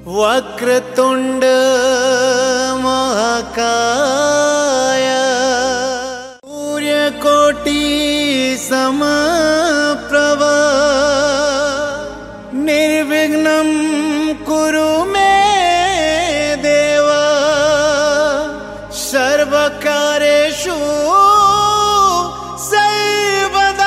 वक्रतुंड महाकाय सूर्यकोटि समप्रभ निर्विघ्नं कुरु मे देव सर्वकार्येषु सर्वदा।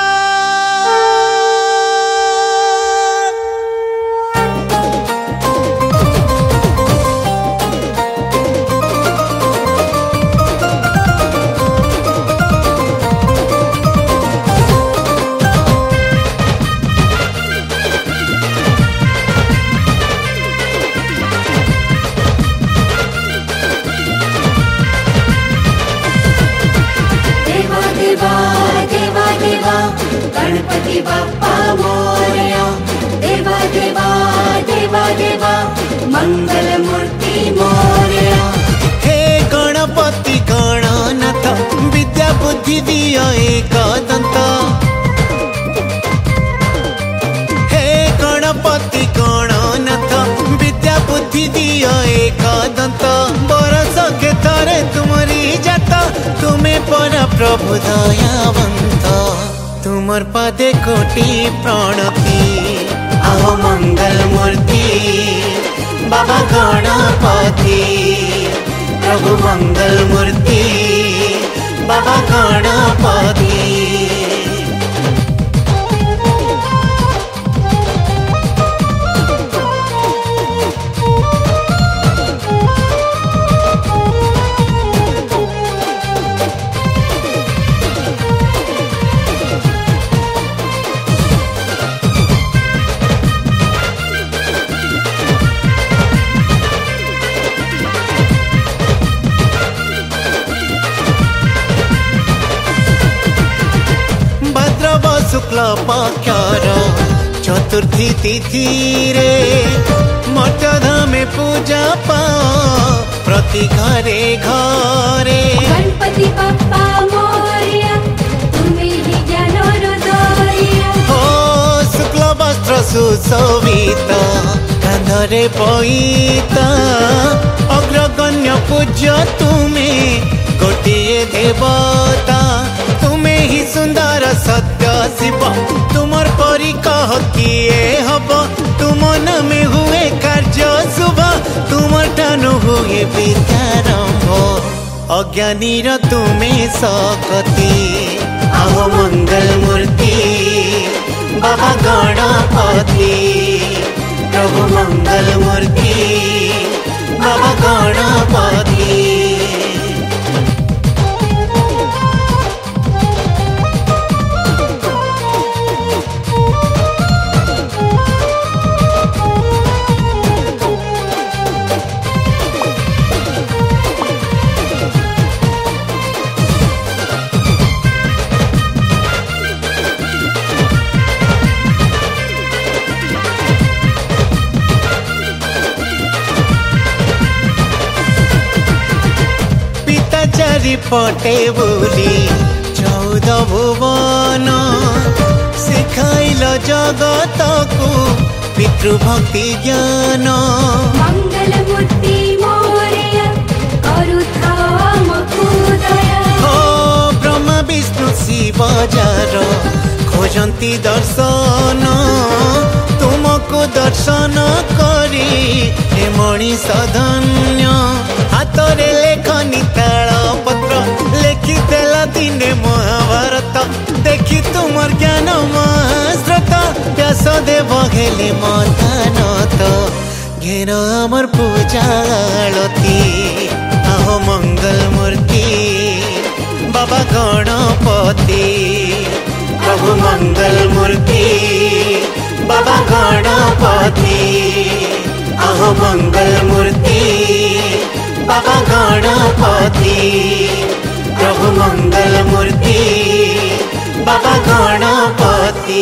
गणपति बाप्पा मोरया, देवा देवा देवा देवा मंगल मूर्ति मोरया। हे गणपति गणनाथ विद्या बुद्धि दिय एकदंत। हे गणपति गणनाथ विद्या बुद्धि दिय एकदंत। बरस के थरे तुमरी जात तुम्हें पर प्रभु दयावंत। तुमर पदे कोटि प्रणति आहो मंगल मूर्ति बाबा गणपति। प्रभु मंगल मूर्ति बाबा गणपति। शुक्ल पक्षर चतुर्थी तिथि रे मठ धामे पूजा पाओ प्रति घरे घरे। गणपति बाप्पा मोरया तुम्हें ही ज्ञान दया। हो शुक्ल वस्त्र सुशोभित कांधरे पईता अग्रगण्य पूज्य तुम्हें गोटिए देवता। तुम्हें ही सुंदर सत्य शिव तुमर परी कह किए हब। तुम नामे हुए कार्य शुभ तुमर ठानु हुए विद्यारंभ। अज्ञानीर तुम्हें सकती आहो मंगल मूर्ति बाबा गणपति। प्रभु मंगल मूर्ति बाबा गणपति। पटे बुली 14 भुवन शिखाइल जगत को पितृभक्ति ज्ञान। मंगल मूर्ति मोरया करुथाम दया। हो ब्रह्मा विष्णु शिव जार खोजंती दर्शन तुमको दर्शन करी हे मणिष धन्य। हाथरे लेखनी ताल पत्र लेखि देला दिने महाभारत। देखी तुमर ज्ञान महास्रोत व्यासदेव घेले मथानत। घेर अमर पूजा आलती आहो मंगल मूर्ति बाबा गणपति। प्रभु मंगल मूर्ति बाबा गणपति। आहो मंगल मूर्ति बाबा गणपति। प्रभु मंगल मूर्ति बाबा गणपति।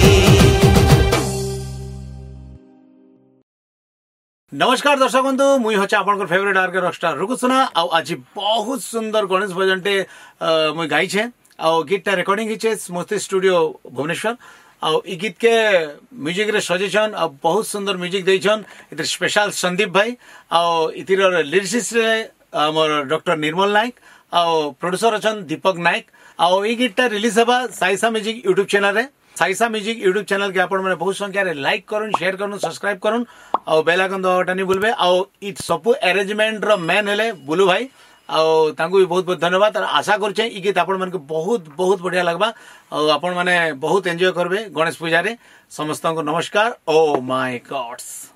नमस्कार दर्शक बंधु मुई हচ্ছে आपनकर फेवरेट आर्के रॉकस्टार रुकु सुना। आज बहुत सुंदर गणेश भजनटे मुई गाइछे। गीतटा रेकर्डिंग हिचे स्मृति स्टूडियो भुवनेश्वर। आउ ई गीत के म्यूजिक रे सजेशन आ बहुत सुंदर म्यूजिक देछन इधर स्पेशल संदीप भाई आउ इतिर लिरिसिस्ट रे हमर डॉक्टर निर्मल नायक आउ प्रोड्यूसर अछन दीपक नायक आउ ई गीतटा रिलीज हेबा साइसा म्यूजिक यूट्यूब चैनल रे साइसा म्यूजिक यूट्यूब चैनल के आपण माने बहुत संख्या रे लाइक करूँ शेयर करूँ सब्सक्राइब करूँ आउ बेल आइकन दबाटा नहीं भूलबे आउ ई सब अरेंजमेंट रो मैन हेले बुलू भाई आउ तांको भी बहुत बहुत धन्यवाद और आशा करछे ई गीत आपण मानके बहुत बहुत बढ़िया लगबा और आपण माने बहुत एंजॉय करबे गणेश पूजा रे समस्त को नमस्कार ओ माय गॉड्स।